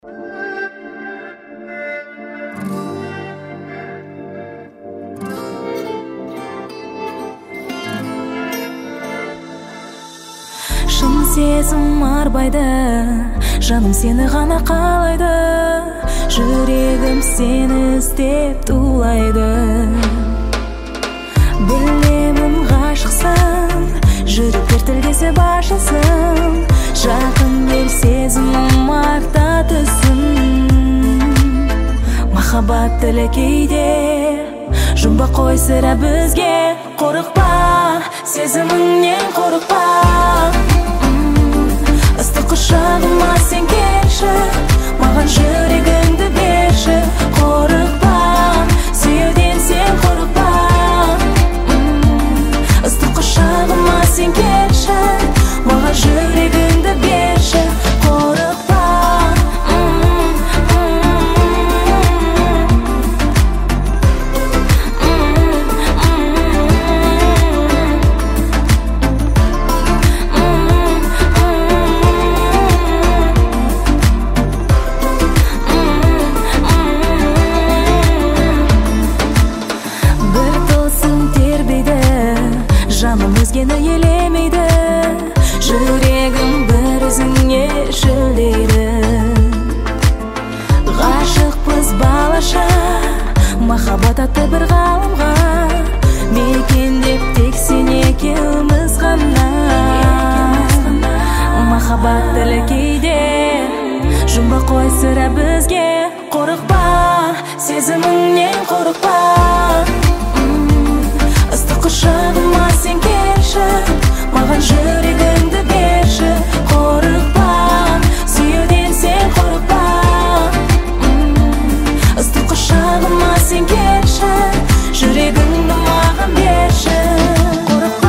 Шын сезім арбайды, жаным сені ғана қалайды, жүрегім сені іздеп тулайды. Білемін ғашықсың, жүректер тілдесіп ашылсын, жақын ел сезімім арта түсін. Махаббат тілі кейде жұмбақ қой сірә бізге. Қорықпа, сезіміңнен қорықпа, ыстық құшағыма сен келші, маған жүрегіңді берші. Қорықпа, сүюден сен қорықпа, ыстық құшағыма сен келші, маған жүрегіңді берші. Қорықпа, жаным өзгені елемейді, жүрегім бір өзіңе шөлдейді. Ғашықпыз балаша, махаббат атты бір ғалымға, мекендеп тек сен екеуміз ғана. Махаббат тілі кейде жұмбақ қой сірә бізге. Қорықпа, сезіміңнен қорықпа, ыстық құшағыма сен келші, маған жүрегіңді берші. Қорықпа, сүюден сен қорықпа, ыстық құшағыма сен келші, жүрегіңді маған берші. Қорықпа,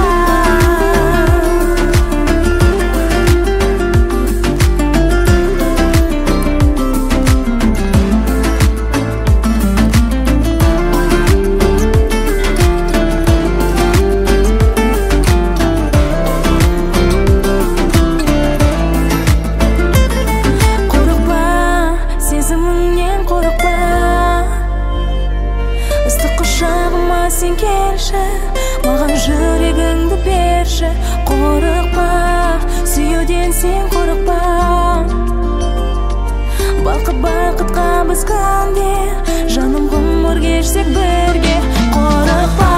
сен келші, маған жүрегіңді берші. Қорықпа, сүюден сен қорықпа, бақыт-бақытқа біз күнде, жаным ғұмыр кешсек бірге. Қорықпа,